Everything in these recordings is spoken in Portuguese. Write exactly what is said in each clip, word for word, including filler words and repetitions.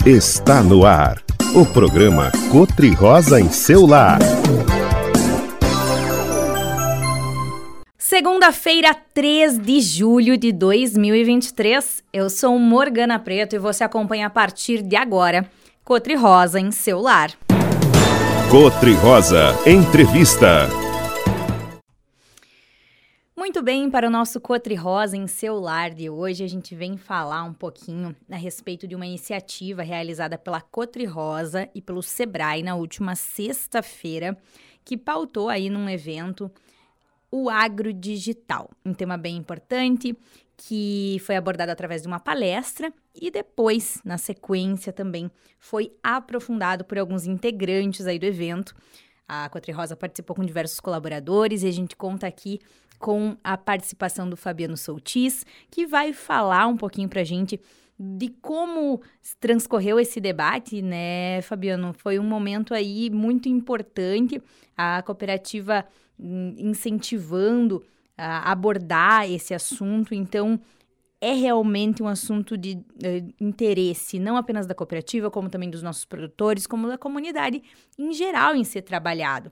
Está no ar, o programa Cotri Rosa em seu lar. Segunda-feira, três de julho de dois mil e vinte e três, eu sou Morgana Preto e você acompanha a partir de agora Cotri Rosa em seu lar. Cotri Rosa Entrevista. Muito bem, para o nosso Cotri Rosa em seu lar de hoje, a gente vem falar um pouquinho a respeito de uma iniciativa realizada pela Cotri Rosa e pelo Sebrae na última sexta-feira, que pautou aí num evento o agrodigital, um tema bem importante que foi abordado através de uma palestra e depois, na sequência, também foi aprofundado por alguns integrantes aí do evento. A Cotri Rosa participou com diversos colaboradores e a gente conta aqui com a participação do Fabiano Soutis, que vai falar um pouquinho pra gente de como transcorreu esse debate, né, Fabiano? Foi um momento aí muito importante, a cooperativa incentivando a abordar esse assunto, então é realmente um assunto de uh, interesse, não apenas da cooperativa, como também dos nossos produtores, como da comunidade em geral em ser trabalhado.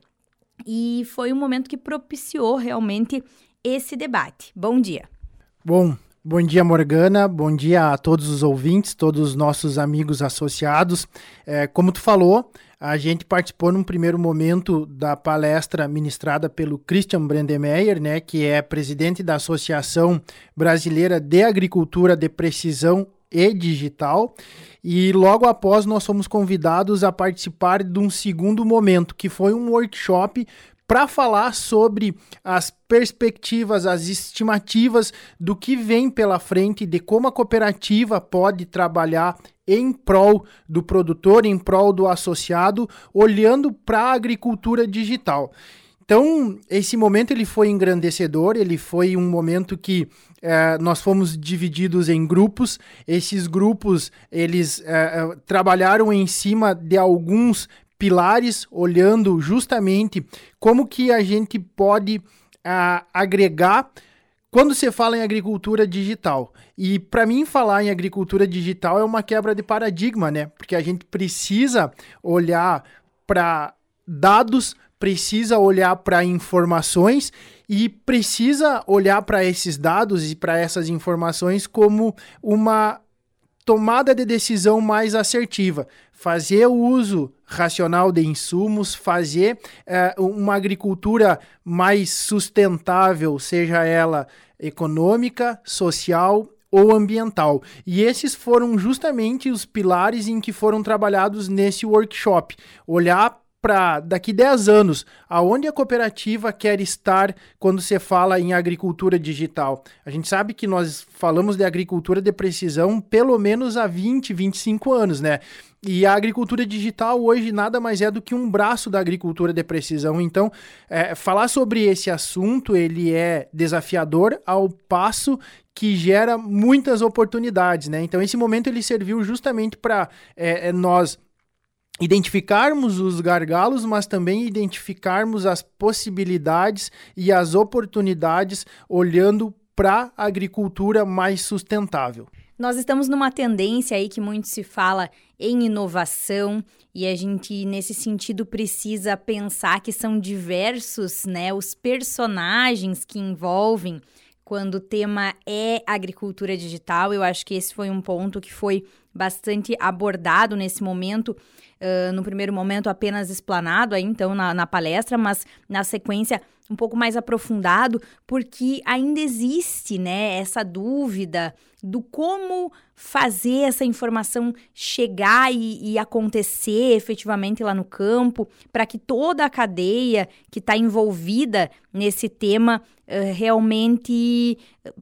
E foi um momento que propiciou realmente esse debate. Bom dia. Bom, bom dia, Morgana, bom dia a todos os ouvintes, todos os nossos amigos associados. É, como tu falou, a gente participou num primeiro momento da palestra ministrada pelo Christian Brandemeyer, né, que é presidente da Associação Brasileira de Agricultura de Precisão e Digital, e logo após nós fomos convidados a participar de um segundo momento, que foi um workshop para falar sobre as perspectivas, as estimativas do que vem pela frente, de como a cooperativa pode trabalhar em prol do produtor, em prol do associado, olhando para a agricultura digital. Então, esse momento ele foi engrandecedor, ele foi um momento que eh, nós fomos divididos em grupos. Esses grupos, eles eh, trabalharam em cima de alguns pilares, olhando justamente como que a gente pode uh, agregar quando você fala em agricultura digital. E para mim falar em agricultura digital é uma quebra de paradigma, né? Porque a gente precisa olhar para dados, precisa olhar para informações e precisa olhar para esses dados e para essas informações como uma tomada de decisão mais assertiva, fazer o uso racional de insumos, fazer uh, uma agricultura mais sustentável, seja ela econômica, social ou ambiental. E esses foram justamente os pilares em que foram trabalhados nesse workshop. Olhar para daqui dez anos, aonde a cooperativa quer estar quando se fala em agricultura digital. A gente sabe que nós falamos de agricultura de precisão pelo menos há vinte, vinte e cinco anos, né? E a agricultura digital hoje nada mais é do que um braço da agricultura de precisão. Então, é, falar sobre esse assunto, ele é desafiador ao passo que gera muitas oportunidades, né? Então, esse momento ele serviu justamente para é, nós identificarmos os gargalos, mas também identificarmos as possibilidades e as oportunidades olhando para a agricultura mais sustentável. Nós estamos numa tendência aí que muito se fala em inovação e a gente, nesse sentido, precisa pensar que são diversos, né, os personagens que envolvem quando o tema é agricultura digital. Eu acho que esse foi um ponto que foi bastante abordado nesse momento, uh, no primeiro momento apenas explanado aí, então, na, na palestra, mas na sequência um pouco mais aprofundado, porque ainda existe, né, essa dúvida do como fazer essa informação chegar e, e acontecer efetivamente lá no campo, para que toda a cadeia que está envolvida nesse tema uh, realmente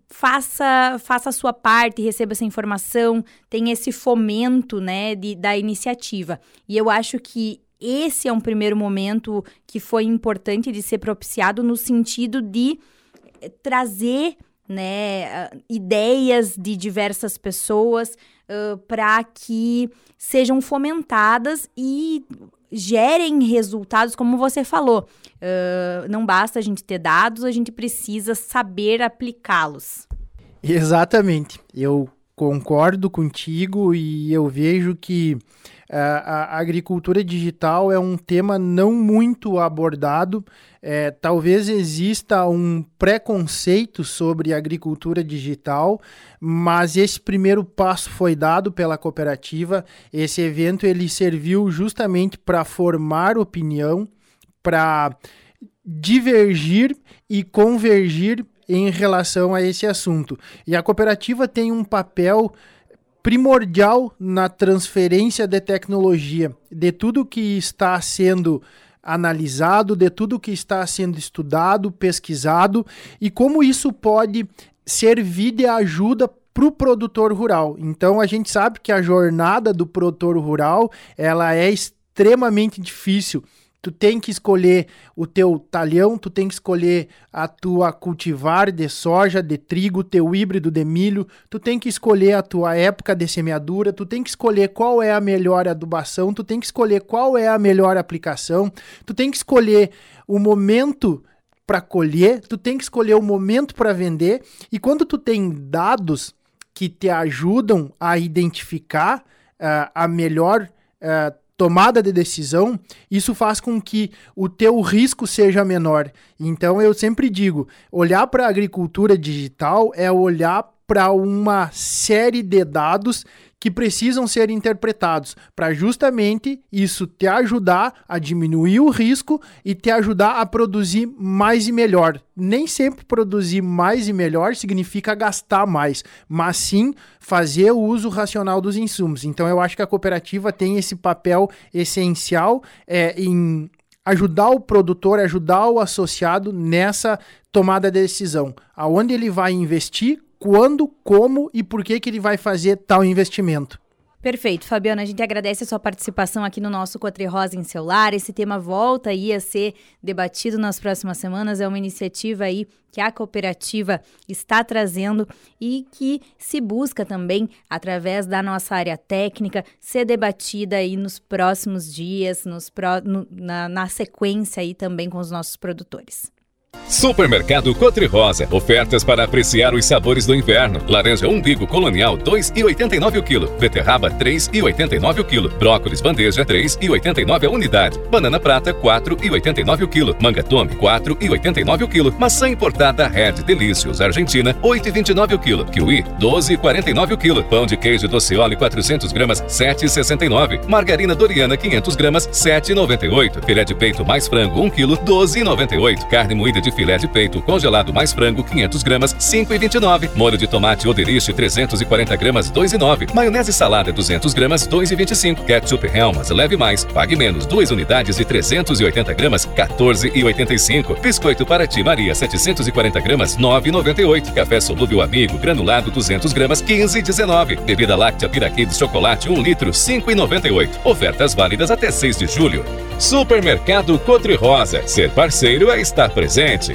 faça, faça a sua parte, receba essa informação, tenha esse fomento, né, de, da iniciativa. E eu acho que esse é um primeiro momento que foi importante de ser propiciado no sentido de trazer, né, ideias de diversas pessoas uh, para que sejam fomentadas e gerem resultados, como você falou. Uh, não basta a gente ter dados, a gente precisa saber aplicá-los. Exatamente. Eu concordo contigo e eu vejo que uh, a agricultura digital é um tema não muito abordado. É, talvez exista um preconceito sobre a agricultura digital, mas esse primeiro passo foi dado pela cooperativa. Esse evento ele serviu justamente para formar opinião, para divergir e convergir em relação a esse assunto. E a cooperativa tem um papel primordial na transferência de tecnologia, de tudo que está sendo analisado, de tudo que está sendo estudado, pesquisado, e como isso pode servir de ajuda para o produtor rural. Então, a gente sabe que a jornada do produtor rural ela é extremamente difícil. Tu tem que escolher o teu talhão, tu tem que escolher a tua cultivar de soja, de trigo, teu híbrido de milho, tu tem que escolher a tua época de semeadura, tu tem que escolher qual é a melhor adubação, tu tem que escolher qual é a melhor aplicação, tu tem que escolher o momento para colher, tu tem que escolher o momento para vender, e quando tu tem dados que te ajudam a identificar uh, a melhor uh, tomada de decisão, isso faz com que o teu risco seja menor. Então eu sempre digo, olhar para a agricultura digital é olhar para uma série de dados que precisam ser interpretados para justamente isso te ajudar a diminuir o risco e te ajudar a produzir mais e melhor. Nem sempre produzir mais e melhor significa gastar mais, mas sim fazer o uso racional dos insumos. Então eu acho que a cooperativa tem esse papel essencial é, em ajudar o produtor, ajudar o associado nessa tomada de decisão. Aonde ele vai investir, quando, como e por que que ele vai fazer tal investimento. Perfeito, Fabiano, a gente agradece a sua participação aqui no nosso Cotri-Rosa em Seu Lar. Esse tema volta aí a ser debatido nas próximas semanas, é uma iniciativa aí que a cooperativa está trazendo e que se busca também, através da nossa área técnica, ser debatida aí nos próximos dias, nos pró- no, na, na sequência aí também com os nossos produtores. Supermercado Cotri-Rosa. Ofertas para apreciar os sabores do inverno. Laranja umbigo colonial dois reais e oitenta e nove o quilo. Beterraba três reais e oitenta e nove o quilo. Brócolis bandeja três reais e oitenta e nove a unidade. Banana prata quatro reais e oitenta e nove o quilo. Manga tome quatro reais e oitenta e nove o quilo. Maçã importada Red Delicious Argentina oito reais e vinte e nove o quilo. Kiwi doze reais e quarenta e nove o quilo. Pão de queijo Doceoli quatrocentas gramas sete reais e sessenta e nove. Margarina Doriana quinhentas gramas sete reais e noventa e oito. Filé de peito mais frango um quilo doze reais e noventa e oito. Carne moída de filé de peito congelado mais frango quinhentas gramas cinco reais e vinte e nove. Molho de tomate Oderich trezentas e quarenta gramas dois reais e nove. Maionese salada duzentas gramas dois reais e vinte e cinco. Ketchup Helmas leve mais, pague menos, duas unidades de trezentas e oitenta gramas quatorze reais e oitenta e cinco. Biscoito Paraty Maria setecentas e quarenta gramas nove reais e noventa e oito. Café solúvel Amigo granulado duzentas gramas quinze reais e dezenove. Bebida láctea Piraquê chocolate um litro cinco reais e noventa e oito. Ofertas válidas até seis de julho. Supermercado Cotri-Rosa. Ser parceiro é estar presente.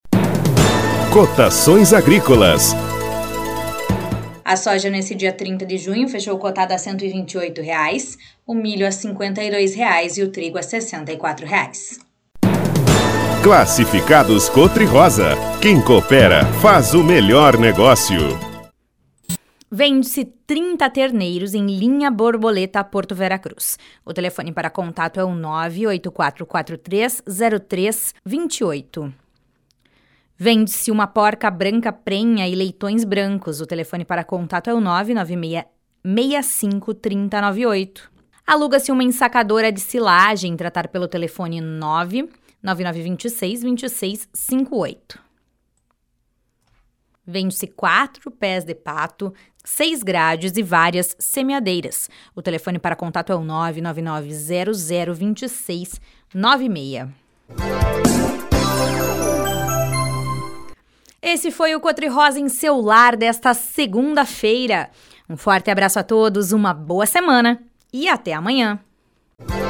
Cotações agrícolas. A soja nesse dia trinta de junho fechou cotada a cento e vinte e oito reais, o milho a cinquenta e dois reais e o trigo a sessenta e quatro reais. Classificados Cotri-Rosa. Quem coopera faz o melhor negócio. Vende-se trinta terneiros em linha borboleta a Porto Veracruz. O telefone para contato é o nove oito quatro quatro três zero três dois oito. Vende-se uma porca branca prenha e leitões brancos. O telefone para contato é o nove nove seis seis cinco três zero nove oito. Aluga-se uma ensacadora de silagem. Tratar pelo telefone nove nove nove dois seis dois seis cinco oito. Vende-se quatro pés de pato, seis grades e várias semeadeiras. O telefone para contato é o nove nove nove zero zero dois seis nove seis. Esse foi o Cotri-Rosa em Seu Lar desta segunda-feira. Um forte abraço a todos, uma boa semana e até amanhã.